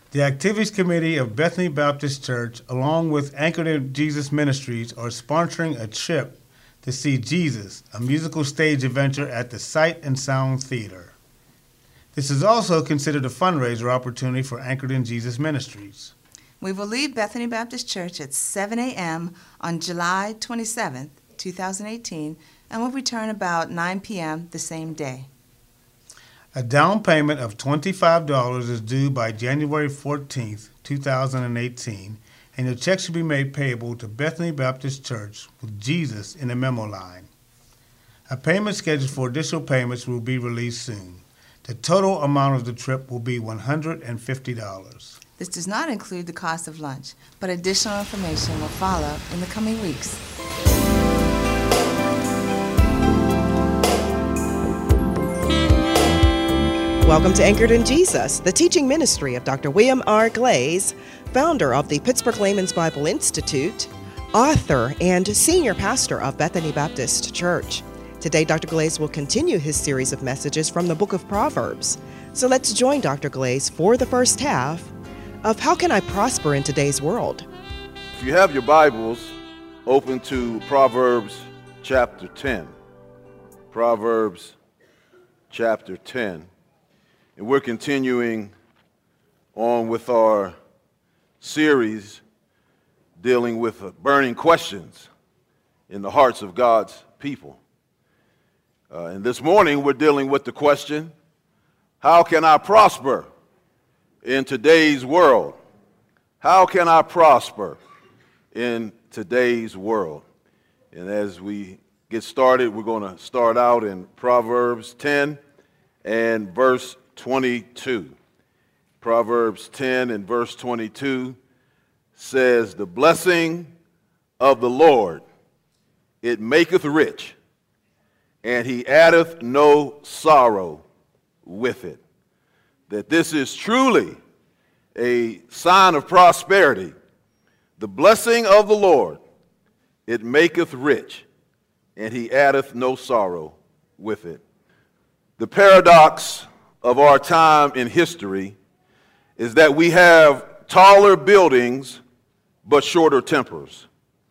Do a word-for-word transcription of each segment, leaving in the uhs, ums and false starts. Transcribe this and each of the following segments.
The Activities Committee of Bethany Baptist Church, along with Anchored in Jesus Ministries, are sponsoring a trip to see Jesus, a musical stage adventure at the Sight and Sound Theater. This is also considered a fundraiser opportunity for Anchored in Jesus Ministries. We will leave Bethany Baptist Church at seven a.m. on July twenty-seventh, twenty eighteen, and will return about nine p.m. the same day. A down payment of twenty-five dollars is due by January fourteenth, twenty eighteen, and your check should be made payable to Bethany Baptist Church with Jesus in the memo line. A payment schedule for additional payments will be released soon. The total amount of the trip will be one hundred fifty dollars. This does not include the cost of lunch, but additional information will follow in the coming weeks. Welcome to Anchored in Jesus, the teaching ministry of Doctor William R. Glaze, founder of the Pittsburgh Layman's Bible Institute, author and senior pastor of Bethany Baptist Church. Today, Doctor Glaze will continue his series of messages from the book of Proverbs. So let's join Doctor Glaze for the first half of How Can I Prosper in Today's World? If you have your Bibles, open to Proverbs chapter ten. Proverbs chapter ten. And we're continuing on with our series dealing with burning questions in the hearts of God's people. Uh, and this morning we're dealing with the question, how can I prosper in today's world? How can I prosper in today's world? And as we get started, we're going to start out in Proverbs ten and verse twenty-two. Proverbs ten and verse twenty-two says, the blessing of the Lord, it maketh rich, and he addeth no sorrow with it. That this is truly a sign of prosperity. The blessing of the Lord, it maketh rich, and he addeth no sorrow with it. The paradox of our time in history is that we have taller buildings but shorter tempers,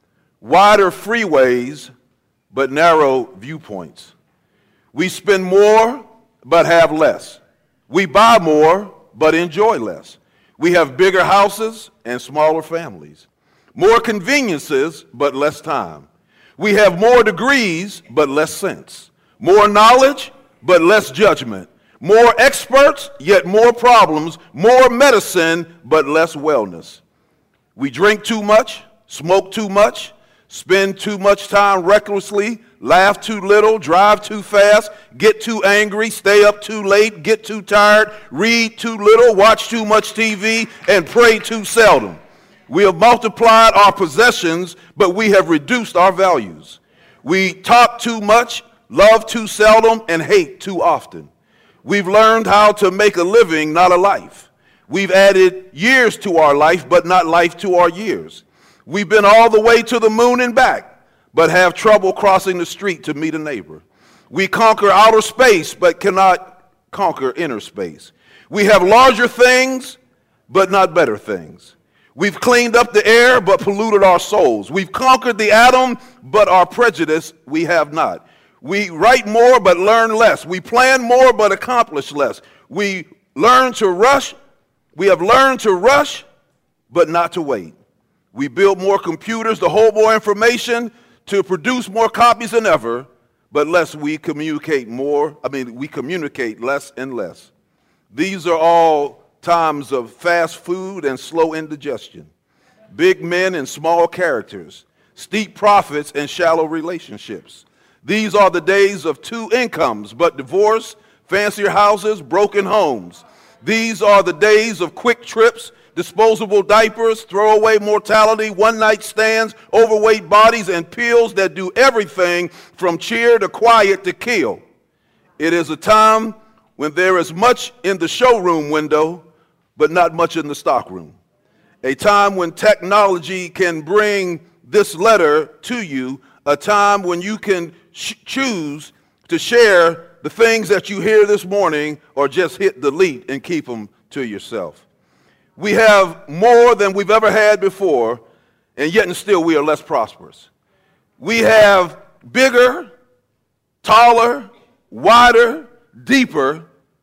wider freeways but narrow viewpoints. We spend more but have less. We buy more, but enjoy less. We have bigger houses and smaller families. More conveniences, but less time. We have more degrees, but less sense. More knowledge, but less judgment. More experts, yet more problems. More medicine, but less wellness. We drink too much, smoke too much, spend too much time recklessly, laugh too little, drive too fast, get too angry, stay up too late, get too tired, read too little, watch too much T V, and pray too seldom. We have multiplied our possessions, but we have reduced our values. We talk too much, love too seldom, and hate too often. We've learned how to make a living, not a life. We've added years to our life, but not life to our years. We've been all the way to the moon and back, but have trouble crossing the street to meet a neighbor. We conquer outer space, but cannot conquer inner space. We have larger things, but not better things. We've cleaned up the air, but polluted our souls. We've conquered the atom, but our prejudice we have not. We write more, but learn less. We plan more, but accomplish less. We learn to rush. We have learned to rush, but not to wait. We build more computers to hold more information, to produce more copies than ever, but less we communicate more. I mean, we communicate less and less. These are all times of fast food and slow indigestion, big men and small characters, steep profits and shallow relationships. These are the days of two incomes, but divorce, fancier houses, broken homes. These are the days of quick trips, disposable diapers, throwaway mortality, one-night stands, overweight bodies, and pills that do everything from cheer to quiet to kill. It is a time when there is much in the showroom window, but not much in the stockroom. A time when technology can bring this letter to you, a time when you can sh- choose to share the things that you hear this morning or just hit delete and keep them to yourself. We have more than we've ever had before, and yet and still we are less prosperous. We have bigger, taller, wider, deeper,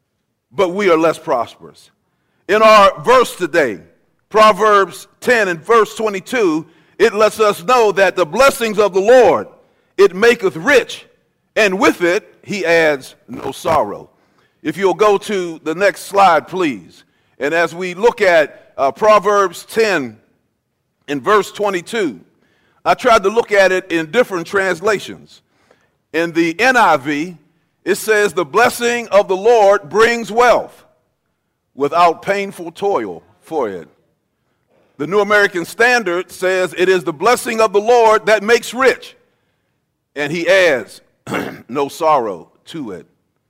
but we are less prosperous. In our verse today, Proverbs ten and verse twenty-two, it lets us know that the blessings of the Lord, it maketh rich, and with it he adds no sorrow. If you'll go to the next slide, please. And as we look at uh, Proverbs ten in verse twenty-two, I tried to look at it in different translations. In the N I V, it says, the blessing of the Lord brings wealth without painful toil for it. The New American Standard says, it is the blessing of the Lord that makes rich, and he adds no sorrow to it.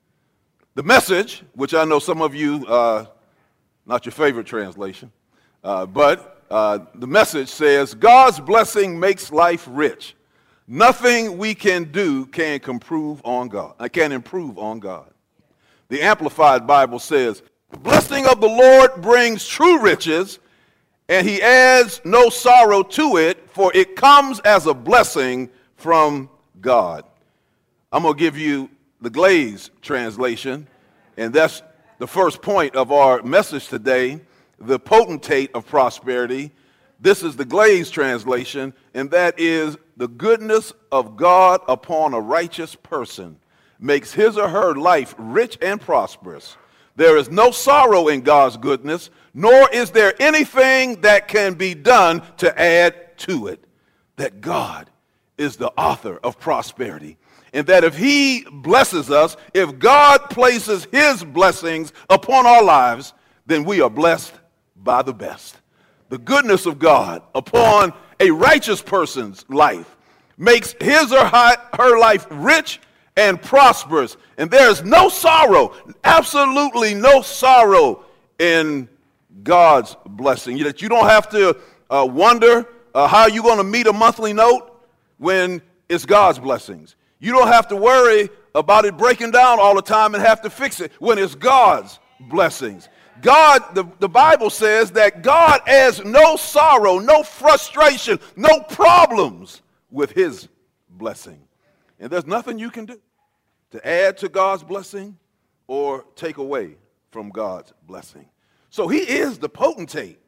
The Message, which I know some of you, uh, not your favorite translation, uh, but uh, the Message says, God's blessing makes life rich. Nothing we can do can improve on God. I can improve on God. The Amplified Bible says, the blessing of the Lord brings true riches, and he adds no sorrow to it, for it comes as a blessing from God. I'm going to give you the Glaze translation, and that's the first point of our message today, the potentate of prosperity. This is the Glaze translation, and that is, the goodness of God upon a righteous person makes his or her life rich and prosperous. There is no sorrow in God's goodness, nor is there anything that can be done to add to it. That God is the author of prosperity. And that if he blesses us, if God places his blessings upon our lives, then we are blessed by the best. The goodness of God upon a righteous person's life makes his or her life rich and prosperous. And there is no sorrow, absolutely no sorrow in God's blessing. That you don't have to uh, wonder uh, how you're going to meet a monthly note when it's God's blessings. You don't have to worry about it breaking down all the time and have to fix it when it's God's blessings. God, the, the Bible says that God has no sorrow, no frustration, no problems with his blessing. And there's nothing you can do to add to God's blessing or take away from God's blessing. So he is the potentate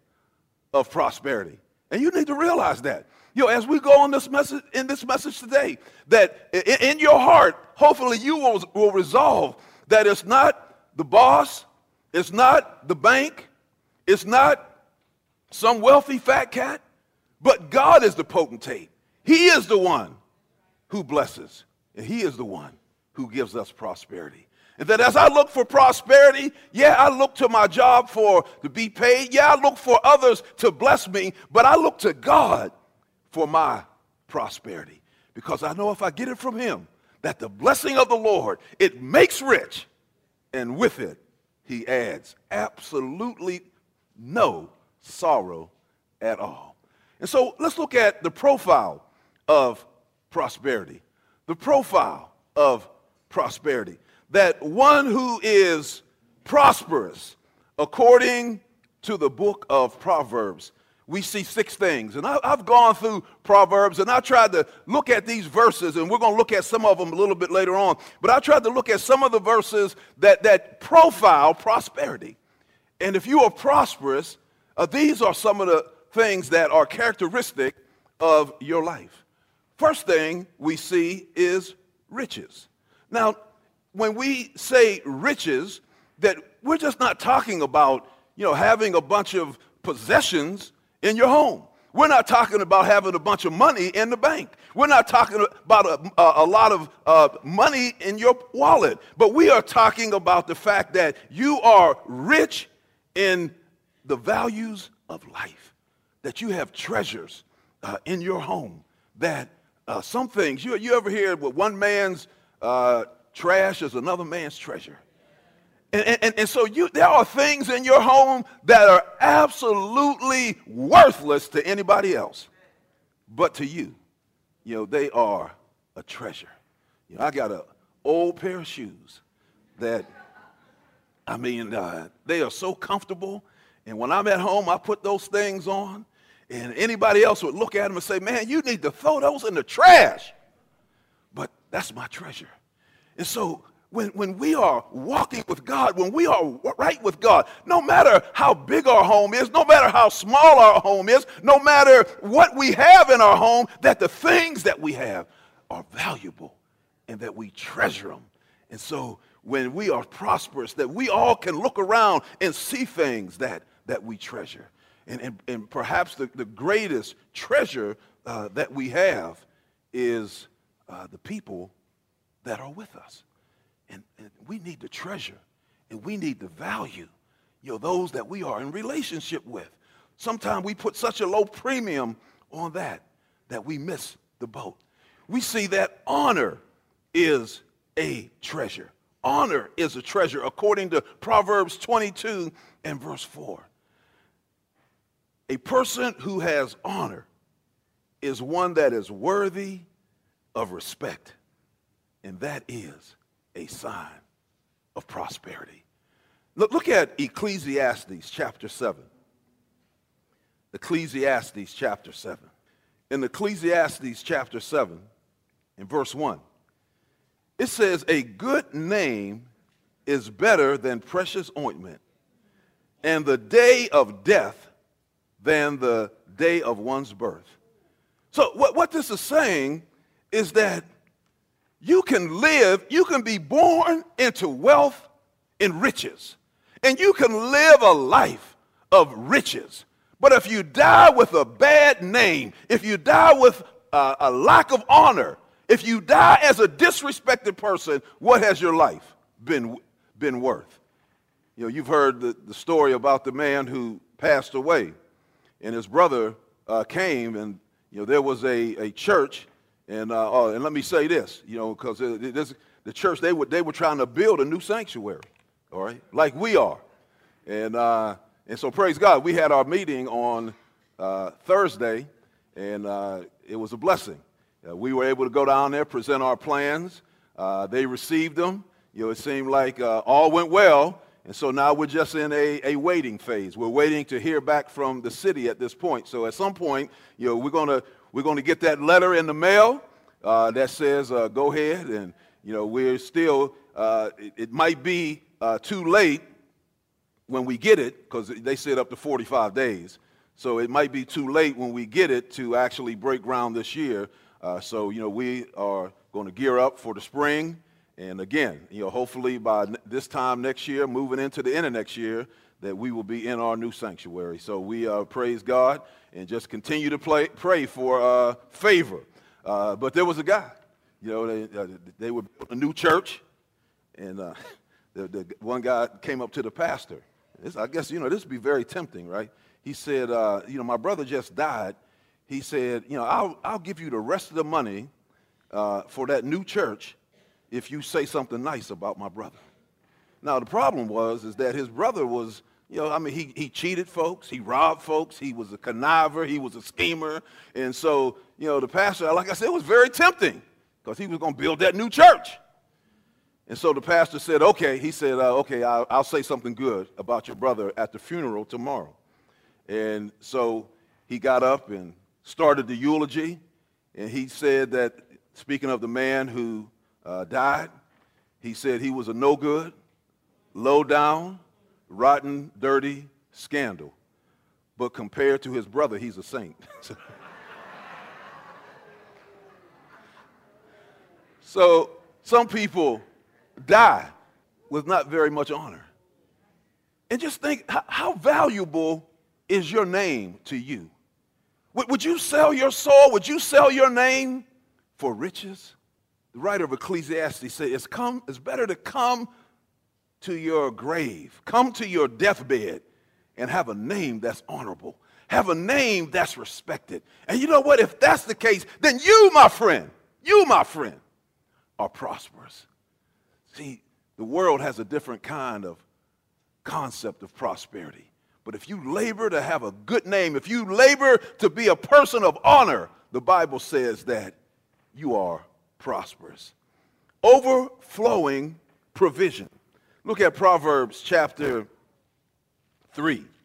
of prosperity. And you need to realize that. You know, as we go on this message, in this message today, that in, in your heart, hopefully you will, will resolve that it's not the boss, it's not the bank, it's not some wealthy fat cat, but God is the potentate. He is the one who blesses, and he is the one who gives us prosperity. And that as I look for prosperity, yeah, I look to my job for to be paid. Yeah, I look for others to bless me, but I look to God for my prosperity. Because I know if I get it from him, that the blessing of the Lord, it makes rich, and with it, he adds absolutely no sorrow at all. And so let's look at the profile of prosperity. The profile of prosperity. That one who is prosperous, according to the book of Proverbs, we see six things. And I, I've gone through Proverbs, and I tried to look at these verses, and we're going to look at some of them a little bit later on. But I tried to look at some of the verses that, that profile prosperity. And if you are prosperous, uh, these are some of the things that are characteristic of your life. First thing we see is riches. Now, when we say riches, that we're just not talking about, you know, having a bunch of possessions in your home. We're not talking about having a bunch of money in the bank. We're not talking about a, a, a lot of uh, money in your wallet. But we are talking about the fact that you are rich in the values of life, that you have treasures uh, in your home, that uh, some things, you, you ever hear what one man's uh, trash is another man's treasure? And, and, and so you, there are things in your home that are absolutely worthless to anybody else. But to you, you know, they are a treasure. You know, I got an old pair of shoes that, I mean, uh, they are so comfortable, And when I'm at home, I put those things on, and anybody else would look at them and say, man, you need to throw those in the trash. But that's my treasure. And so when, when we are walking with God, when we are right with God, no matter how big our home is, no matter how small our home is, no matter what we have in our home, that the things that we have are valuable and that we treasure them. And so when we are prosperous, that we all can look around and see things that, that we treasure. And, and, and perhaps the, the greatest treasure uh, that we have is uh, the people that are with us. And, and we need to treasure, and we need to value, you know, those that we are in relationship with. Sometimes we put such a low premium on that that we miss the boat. We see that honor is a treasure. Honor is a treasure, according to Proverbs twenty-two and verse four. A person who has honor is one that is worthy of respect, and that is a sign of prosperity. Look, look at Ecclesiastes chapter seven. Ecclesiastes chapter seven. In Ecclesiastes chapter seven, in verse one, it says, a good name is better than precious ointment, and the day of death than the day of one's birth. So what, what this is saying is that you can live, you can be born into wealth and riches, and you can live a life of riches. But if you die with a bad name, if you die with a, a lack of honor, if you die as a disrespected person, what has your life been, been worth? You know, you've heard the, the story about the man who passed away, and his brother uh, came, and you know there was a, a church, and uh, oh, and let me say this, you know, because the church they were they were trying to build a new sanctuary, all right, like we are, and uh, and so praise God, we had our meeting on uh, Thursday, and uh, it was a blessing. Uh, we were able to go down there, present our plans. Uh, they received them. You know, it seemed like uh, all went well. And so now we're just in a, a waiting phase. We're waiting to hear back from the city at this point. So at some point, you know, we're gonna we're gonna get that letter in the mail uh, that says uh, go ahead. And you know, we're still. Uh, it, it might be uh, too late when we get it because they said up to forty-five days. So it might be too late when we get it to actually break ground this year. Uh, so, you know, we are going to gear up for the spring. And again, you know, hopefully by n- this time next year, moving into the end of next year, that we will be in our new sanctuary. So we uh, praise God and just continue to play, pray for uh, favor. Uh, but there was a guy, you know, they, uh, they were a new church. And uh, the, the one guy came up to the pastor. This, I guess, you know, this would be very tempting, right? He said, uh, you know, my brother just died. He said, you know, I'll, I'll give you the rest of the money uh, for that new church if you say something nice about my brother. Now, the problem was is that his brother was, you know, I mean, he, he cheated folks. He robbed folks. He was a conniver. He was a schemer. And so, you know, the pastor, like I said, was very tempting because he was going to build that new church. And so the pastor said, okay. He said, uh, okay, I'll, I'll say something good about your brother at the funeral tomorrow. And so he got up and started the eulogy, and he said that, speaking of the man who uh, died, he said he was a no good, low down, rotten, dirty scandal. But compared to his brother, he's a saint. So some people die with not very much honor. And just think, how, how valuable is your name to you? Would you sell your soul? Would you sell your name for riches? The writer of Ecclesiastes says it's, come, it's better to come to your grave, come to your deathbed, and have a name that's honorable, have a name that's respected. And you know what? If that's the case, then you, my friend, you, my friend, are prosperous. See, the world has a different kind of concept of prosperity. But if you labor to have a good name, if you labor to be a person of honor, the Bible says that you are prosperous. Overflowing provision. Look at Proverbs chapter three.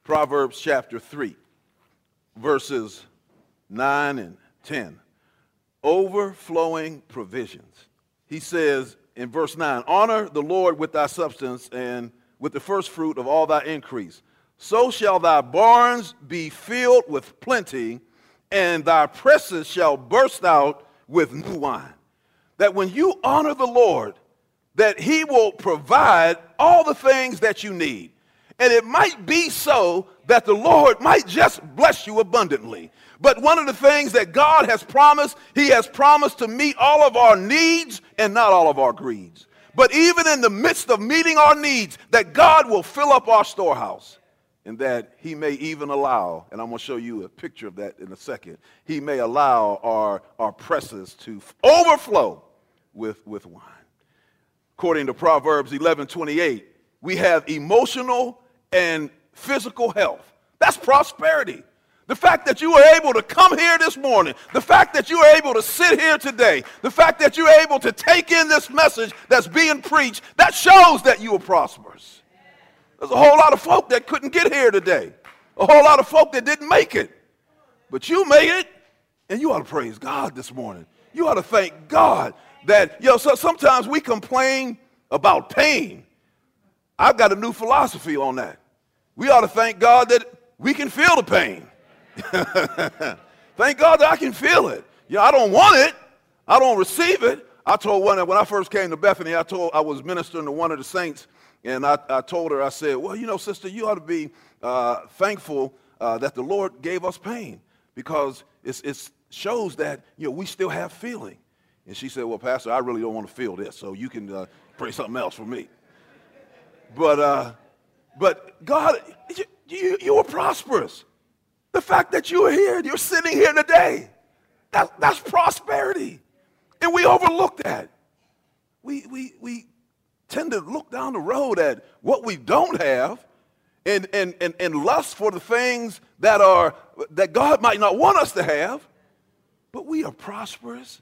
Proverbs chapter three, verses nine and ten. Overflowing provisions. He says in verse nine, honor the Lord with thy substance and with the first fruit of all thy increase. So shall thy barns be filled with plenty, and thy presses shall burst out with new wine. That when you honor the Lord, that he will provide all the things that you need. And it might be so that the Lord might just bless you abundantly. But one of the things that God has promised, he has promised to meet all of our needs and not all of our greeds. But even in the midst of meeting our needs, that God will fill up our storehouse. And that he may even allow, and I'm going to show you a picture of that in a second, he may allow our, our presses to overflow with, with wine. According to Proverbs eleven twenty-eight, we have emotional and physical health. That's prosperity. The fact that you were able to come here this morning, the fact that you were able to sit here today, the fact that you were able to take in this message that's being preached, that shows that you are prosperous. There's a whole lot of folk that couldn't get here today. A whole lot of folk that didn't make it. But you made it, and you ought to praise God this morning. You ought to thank God that, you know, so sometimes we complain about pain. I've got a new philosophy on that. We ought to thank God that we can feel the pain. Thank God that I can feel it. You know, I don't want it. I don't receive it. I told one, when I first came to Bethany, I told, I was ministering to one of the saints, and I, I told her, I said, well, you know, sister, you ought to be uh, thankful uh, that the Lord gave us pain, because it shows that, you know, we still have feeling. And she said, well, Pastor, I really don't want to feel this, so you can uh, pray something else for me. But uh, but God, you, you, you were prosperous. The fact that you are here, you're sitting here today, that, that's prosperity. And we overlook that. We, we, we tend to look down the road at what we don't have and, and, and, and lust for the things that are that God might not want us to have. But we are prosperous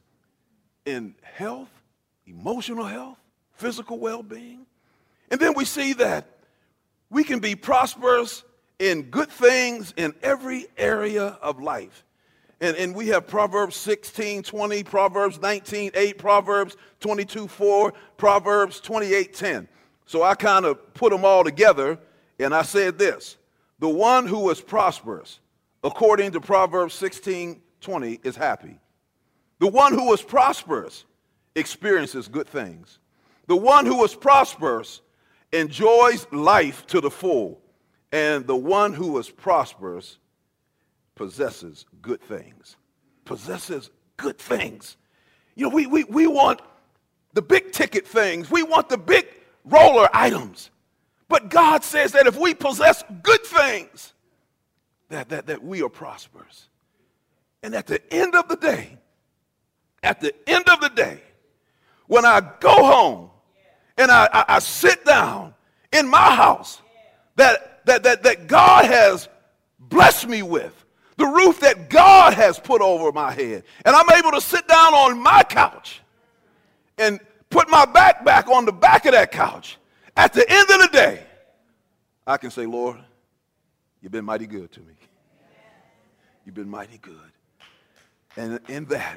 in health, emotional health, physical well-being. And then we see that we can be prosperous in good things in every area of life. And, and we have Proverbs sixteen twenty, Proverbs nineteen eight, Proverbs twenty-two four, Proverbs twenty-eight ten. So I kind of put them all together, and I said this: the one who is prosperous, according to Proverbs sixteen twenty, is happy. The one who is prosperous experiences good things. The one who is prosperous enjoys life to the full. And the one who is prosperous possesses good things. Possesses good things. You know, we, we, we want the big ticket things. We want the big roller items. But God says that if we possess good things, that, that, that we are prosperous. And at the end of the day, at the end of the day, when I go home and I, I, I sit down in my house that That, that, that God has blessed me with, the roof that God has put over my head, and I'm able to sit down on my couch and put my back back on the back of that couch. At the end of the day, I can say, Lord, you've been mighty good to me. You've been mighty good. And in that,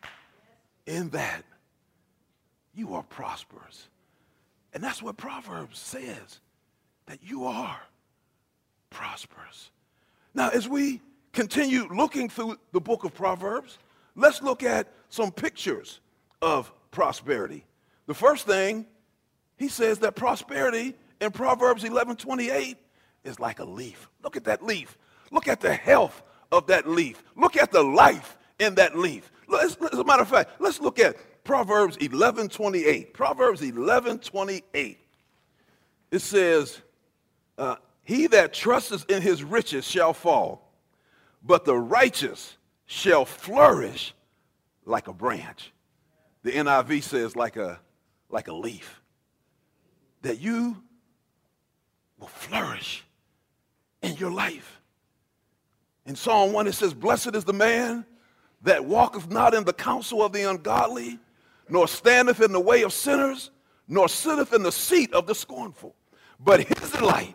in that, you are prosperous. And that's what Proverbs says, that you are prosperous. Now, as we continue looking through the book of Proverbs, let's look at some pictures of prosperity. The first thing, he says that prosperity in Proverbs eleven twenty-eight is like a leaf. Look at that leaf. Look at the health of that leaf. Look at the life in that leaf. Let's, as a matter of fact, let's look at Proverbs eleven twenty-eight. Proverbs eleven twenty-eight. It says, uh, he that trusteth in his riches shall fall, but the righteous shall flourish like a branch. The N I V says like a, like a leaf. That you will flourish in your life. In Psalm one it says, blessed is the man that walketh not in the counsel of the ungodly, nor standeth in the way of sinners, nor sitteth in the seat of the scornful. But his delight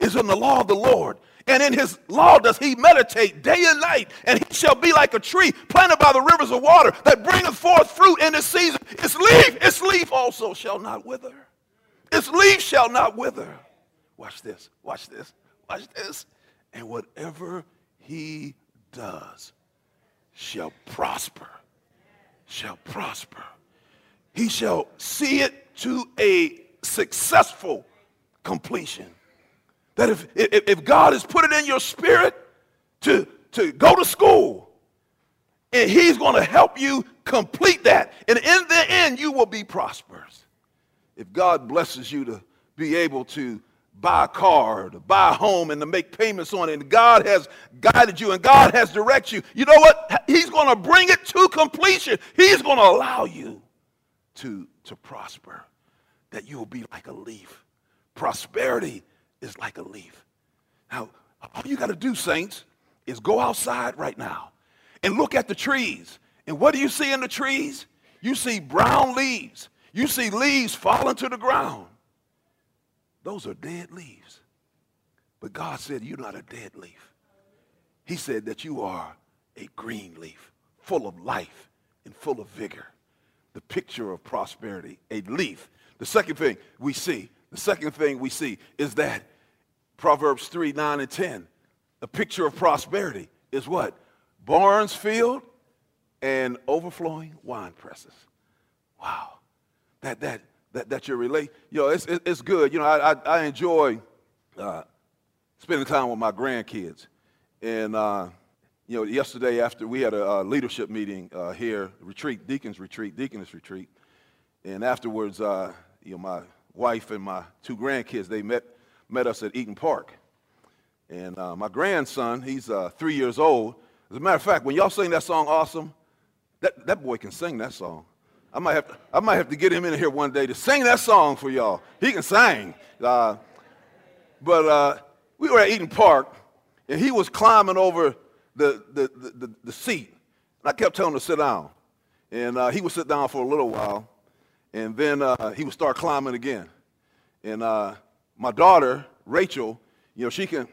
is in the law of the Lord, and in his law does he meditate day and night, and he shall be like a tree planted by the rivers of water that bringeth forth fruit in its season. Its leaf, its leaf also shall not wither. Its leaf shall not wither. Watch this, watch this, watch this. And whatever he does shall prosper, shall prosper. He shall see it to a successful completion. That if, if, if God has put it in your spirit to, to go to school, and he's going to help you complete that, and in the end you will be prosperous. If God blesses you to be able to buy a car, to buy a home, and to make payments on it, and God has guided you and God has directed you, you know what? He's going to bring it to completion. He's going to allow you to, to prosper, that you will be like a leaf. Prosperity is like a leaf. Now, all you got to do, saints, is go outside right now and look at the trees. And what do you see in the trees? You see brown leaves. You see leaves falling to the ground. Those are dead leaves. But God said, you're not a dead leaf. He said that you are a green leaf, full of life and full of vigor. The picture of prosperity, a leaf. The second thing we see, the second thing we see is that Proverbs three, nine, and ten, a picture of prosperity is what? Barns filled and overflowing wine presses. Wow. That, that, that, that you relate. You know, it's, it's good. You know, I, I, I enjoy uh, spending time with my grandkids. And, uh, you know, yesterday after we had a, a leadership meeting uh, here, retreat, deacons retreat, deaconess retreat. And afterwards, uh, you know, my wife and my two grandkids, they met met us at Eaton Park. And uh, my grandson, he's uh, three years old. As a matter of fact, when y'all sing that song, Awesome, that, that boy can sing that song. I might have to, I might have to get him in here one day to sing that song for y'all. He can sing. Uh, but uh, we were at Eaton Park, and he was climbing over the, the, the, the, the seat. And I kept telling him to sit down. And uh, he would sit down for a little while, and then uh, he would start climbing again. And uh, my daughter, Rachel, you know, she can,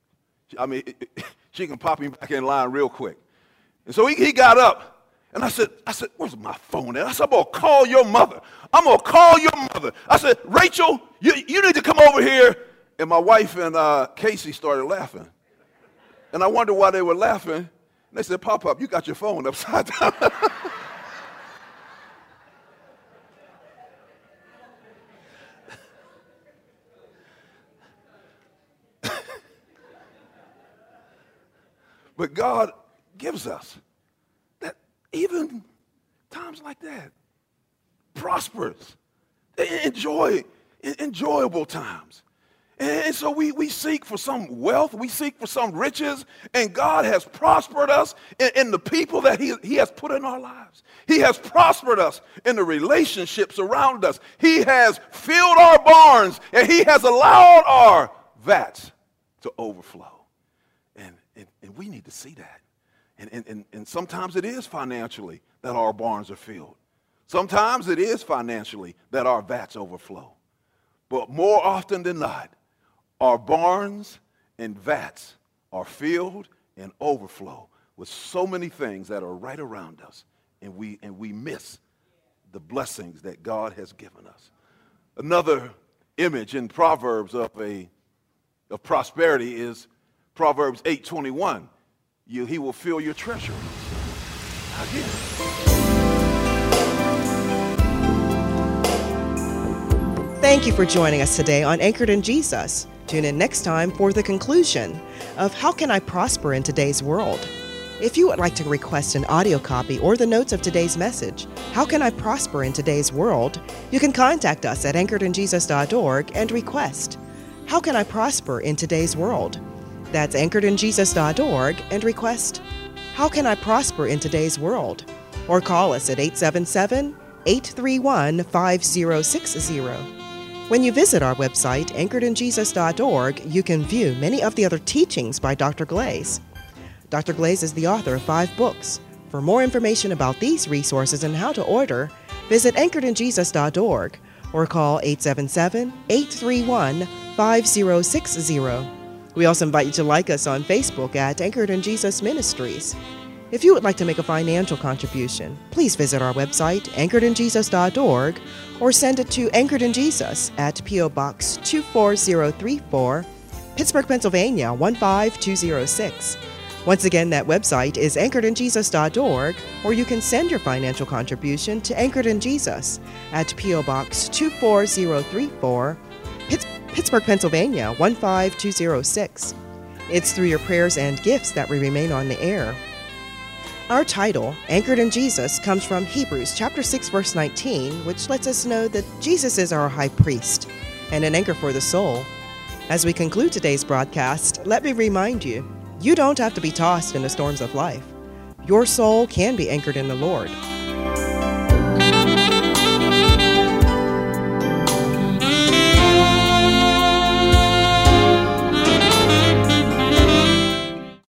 I mean, she can pop him back in line real quick. And so he, he got up, and I said, I said, where's my phone at? I said, I'm going to call your mother. I'm going to call your mother. I said, Rachel, you, you need to come over here. And my wife and uh, Casey started laughing. And I wondered why they were laughing. And they said, Pop-Pop, you got your phone upside down. But God gives us that even times like that, prosperous, enjoy, enjoyable times. And so we, we seek for some wealth, we seek for some riches, and God has prospered us in, in the people that he, he has put in our lives. He has prospered us in the relationships around us. He has filled our barns, and he has allowed our vats to overflow. And, and we need to see that. And, and, and, and sometimes it is financially that our barns are filled. Sometimes it is financially that our vats overflow. But more often than not, our barns and vats are filled and overflow with so many things that are right around us, and we, and we miss the blessings that God has given us. Another image in Proverbs of, a, of prosperity is Proverbs eight twenty-one, you, he will fill your treasury. Again. Thank you for joining us today on Anchored in Jesus. Tune in next time for the conclusion of How Can I Prosper in Today's World? If you would like to request an audio copy or the notes of today's message, How Can I Prosper in Today's World? You can contact us at anchored in jesus dot org and request How Can I Prosper in Today's World? That's anchored in jesus dot org and request How Can I Prosper in Today's World? Or call us at eight seven seven, eight three one, five zero six zero. When you visit our website, anchored in jesus dot org, you can view many of the other teachings by Doctor Glaze. Doctor Glaze is the author of five books. For more information about these resources and how to order, visit anchored in jesus dot org or call eight seven seven, eight three one, five zero six zero. We also invite you to like us on Facebook at Anchored in Jesus Ministries. If you would like to make a financial contribution, please visit our website, anchored in jesus dot org, or send it to Anchored in Jesus at P O. Box two four zero three four, Pittsburgh, Pennsylvania one five two zero six. Once again, that website is anchored in jesus dot org, or you can send your financial contribution to Anchored in Jesus at P O. Box two four zero three four, Pitts- Pittsburgh, Pennsylvania one five two zero six. It's through your prayers and gifts that we remain on the air. Our title, Anchored in Jesus, comes from Hebrews chapter six, verse nineteen, which lets us know that Jesus is our high priest and an anchor for the soul. As we conclude today's broadcast, let me remind you, you don't have to be tossed in the storms of life. Your soul can be anchored in the Lord.